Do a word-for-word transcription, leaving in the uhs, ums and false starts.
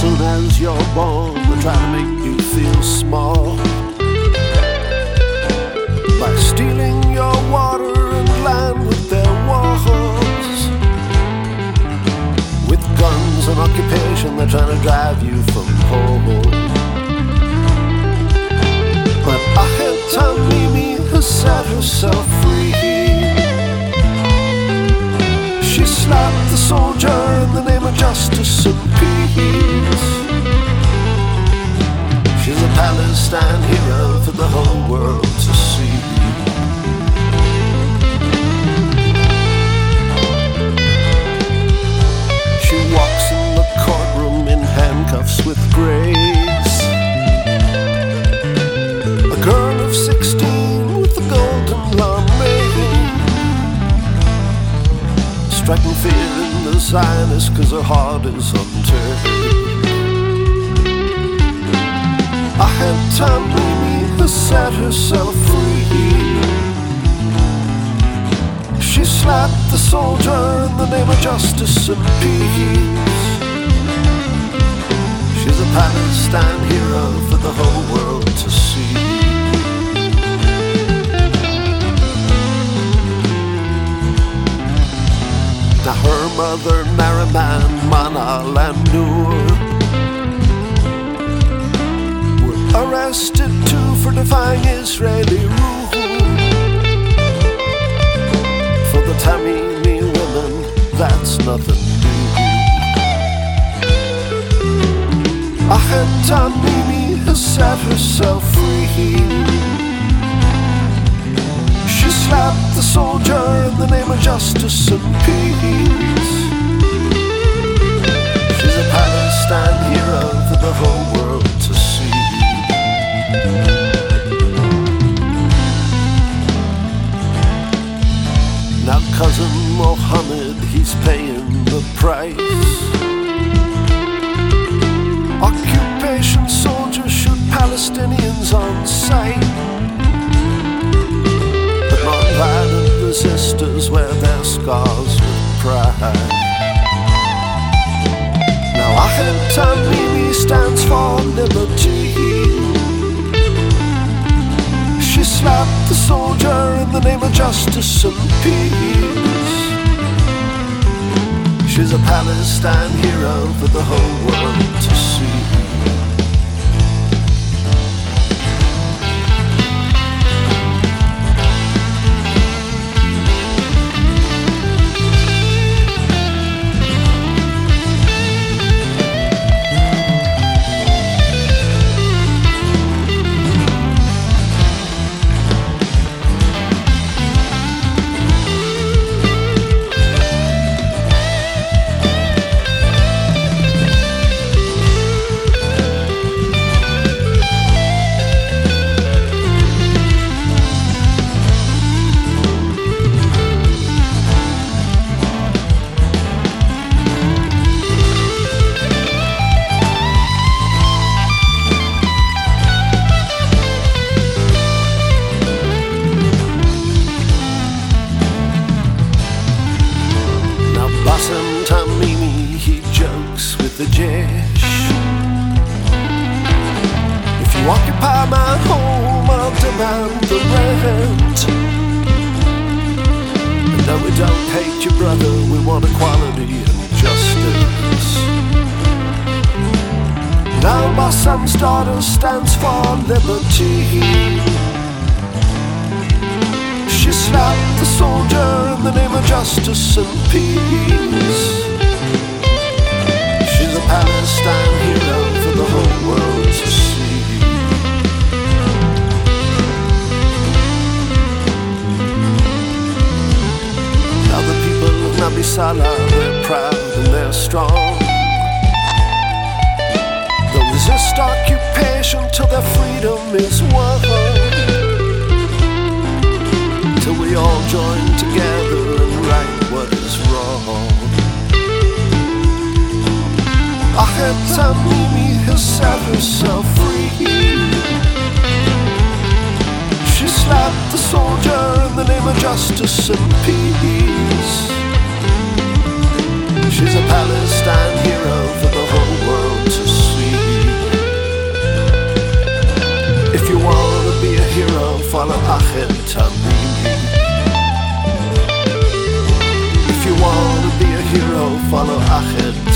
soon as you're born, they try to make you feel small by stealing your water and land with their walls. With guns and occupation, they're trying to drive you from home. But Ahed Tamimi has set herself free. She slapped the soldier in the name of justice and peace. She's a Palestine hero for the whole world to see. She walks in the courtroom in handcuffs with grace. A girl of sixteen with a golden lame, striking fear in the Zionists cause her heart is unturned. Ahed Tamimi has set herself free. She slapped the soldier in the name of justice and peace. She's a Palestine hero for the whole world to see. Now her mother, Nariman, Manal and Noor were arrested too for defying Israeli rule. For the Tamimi women, that's nothing new. Ahed Tamimi has set herself free. She slapped the soldier in the name of justice and peace. She's a Palestine hero for the whole world to see. Now cousin Mohammed, he's paying the price. Occupation soldiers shoot Palestinians on sight. Non-violent resistors wear their scars with pride. Now Ahed Tamimi stands for liberty. She slapped the soldier in the name of justice and peace. She's a Palestine hero for the whole world to see. Tamimi, he jokes with the Jesh. If you occupy my home, I'll demand the rent. And though we don't hate your brother, we want equality and justice. Now my son's daughter stands for liberty. She slapped the soldier in the name of justice and peace. She's a Palestine hero for the whole world to see. Now the people of Nabi Salah, they're proud and they're strong. They'll resist occupation till their freedom is won. Till we all join together and right what is wrong. Ahed Tamimi has set herself free. She slapped the soldier in the name of justice and peace. She's a Palestine hero for the whole world to see. Banu Ahed.